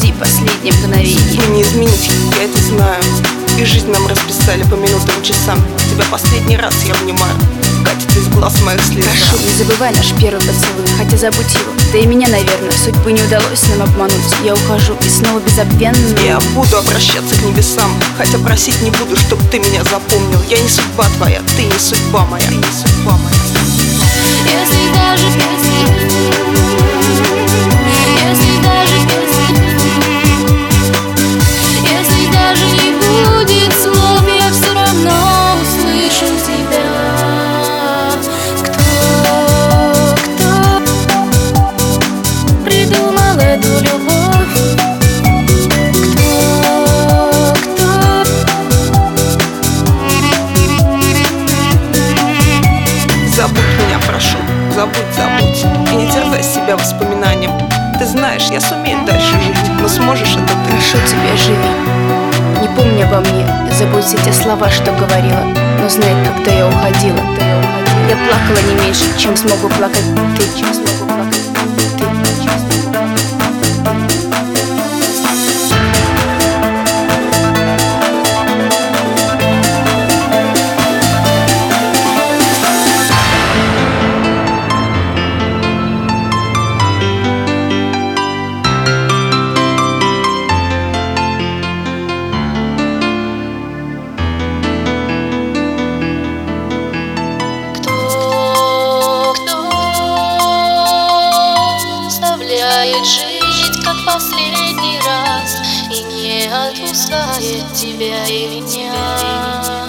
спасти последнее мгновение. Вы не изменить, я это знаю. И жизнь нам расписали по минутам, часам. Тебя последний раз я обнимаю. Катится из глаз моих слеза. Прошу, не забывай наш первый поцелуй, хотя забудь его. Да и меня, наверное, судьбы не удалось нам обмануть. Я ухожу и снова безобвенно. Я буду обращаться к небесам, хотя просить не буду, чтоб ты меня запомнил. Я не судьба твоя, ты не судьба моя. Ты не судьба моя. Если даже не будет слов, я все равно услышу тебя. Кто придумал эту любовь? Кто Забудь меня, прошу, забудь. И не терзай себя воспоминанием. Ты знаешь, я сумею дальше жить, но сможешь это ты? Прошу тебя, живи. Не помни обо мне, забудь все те слова, что говорила. Но знай, когда я уходила, я плакала не меньше, чем смогу плакать ты. жить как последний раз и не отпускает тебя и меня.